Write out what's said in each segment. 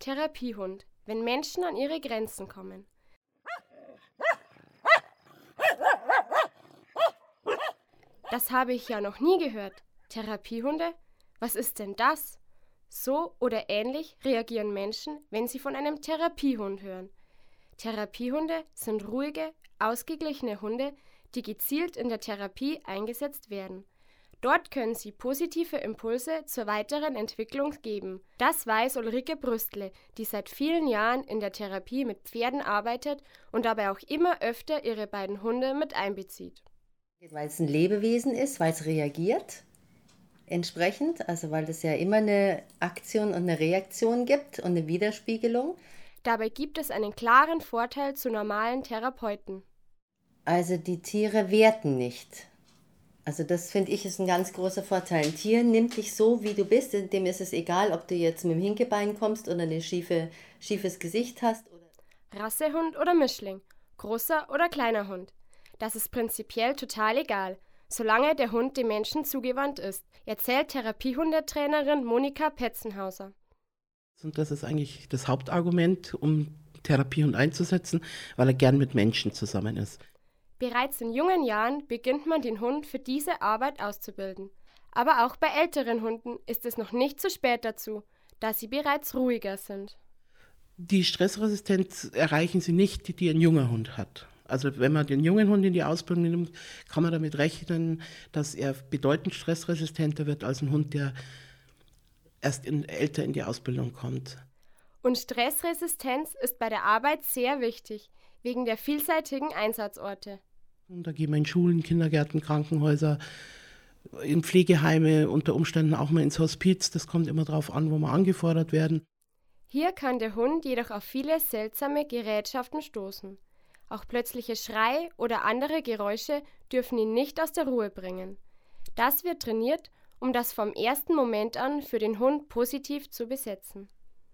Therapiehund, wenn Menschen an ihre Grenzen kommen. Das habe ich ja noch nie gehört. Therapiehunde? Was ist denn das? So oder ähnlich reagieren Menschen, wenn sie von einem Therapiehund hören. Therapiehunde sind ruhige, ausgeglichene Hunde, die gezielt in der Therapie eingesetzt werden. Dort können sie positive Impulse zur weiteren Entwicklung geben. Das weiß Ulrike Brüstle, die seit vielen Jahren in der Therapie mit Pferden arbeitet und dabei auch immer öfter ihre beiden Hunde mit einbezieht. Weil es ein Lebewesen ist, weil es reagiert entsprechend, also weil es ja immer eine Aktion und eine Reaktion gibt und eine Widerspiegelung. Dabei gibt es einen klaren Vorteil zu normalen Therapeuten. Also die Tiere werten nicht. Also das finde ich ist ein ganz großer Vorteil. Ein Tier nimmt dich so, wie du bist, dem ist es egal, ob du jetzt mit dem Hinkebein kommst oder ein schiefes Gesicht hast. Rassehund oder Mischling, großer oder kleiner Hund. Das ist prinzipiell total egal, solange der Hund dem Menschen zugewandt ist, erzählt Therapiehundetrainerin Monika Petzenhauser. Und das ist eigentlich das Hauptargument, um Therapiehund einzusetzen, weil er gern mit Menschen zusammen ist. Bereits in jungen Jahren beginnt man den Hund für diese Arbeit auszubilden. Aber auch bei älteren Hunden ist es noch nicht zu spät dazu, da sie bereits ruhiger sind. Die Stressresistenz erreichen sie nicht, die ein junger Hund hat. Also wenn man den jungen Hund in die Ausbildung nimmt, kann man damit rechnen, dass er bedeutend stressresistenter wird als ein Hund, der erst älter in die Ausbildung kommt. Und Stressresistenz ist bei der Arbeit sehr wichtig, wegen der vielseitigen Einsatzorte. Und da gehen wir in Schulen, Kindergärten, Krankenhäuser, in Pflegeheime, unter Umständen auch mal ins Hospiz. Das kommt immer darauf an, wo wir angefordert werden. Hier kann der Hund jedoch auf viele seltsame Gerätschaften stoßen. Auch plötzliche Schreie oder andere Geräusche dürfen ihn nicht aus der Ruhe bringen. Das wird trainiert, um das vom ersten Moment an für den Hund positiv zu besetzen.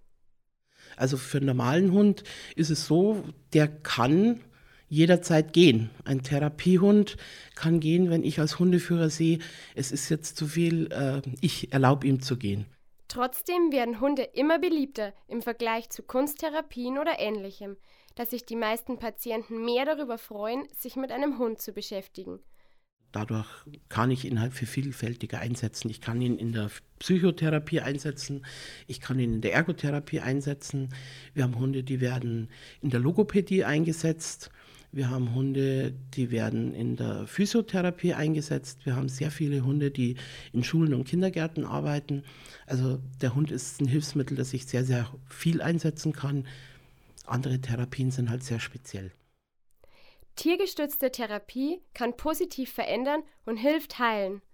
Also für einen normalen Hund ist es so, der kann jederzeit gehen. Ein Therapiehund kann gehen, wenn ich als Hundeführer sehe, es ist jetzt zu viel, ich erlaube ihm zu gehen. Trotzdem werden Hunde immer beliebter im Vergleich zu Kunsttherapien oder Ähnlichem, dass sich die meisten Patienten mehr darüber freuen, sich mit einem Hund zu beschäftigen. Dadurch kann ich ihn halt für vielfältiger einsetzen. Ich kann ihn in der Psychotherapie einsetzen, ich kann ihn in der Ergotherapie einsetzen. Wir haben Hunde, die werden in der Logopädie eingesetzt. Wir haben Hunde, die werden in der Physiotherapie eingesetzt. Wir haben sehr viele Hunde, die in Schulen und Kindergärten arbeiten. Also der Hund ist ein Hilfsmittel, das ich sehr, sehr viel einsetzen kann. Andere Therapien sind halt sehr speziell. Tiergestützte Therapie kann positiv verändern und hilft heilen.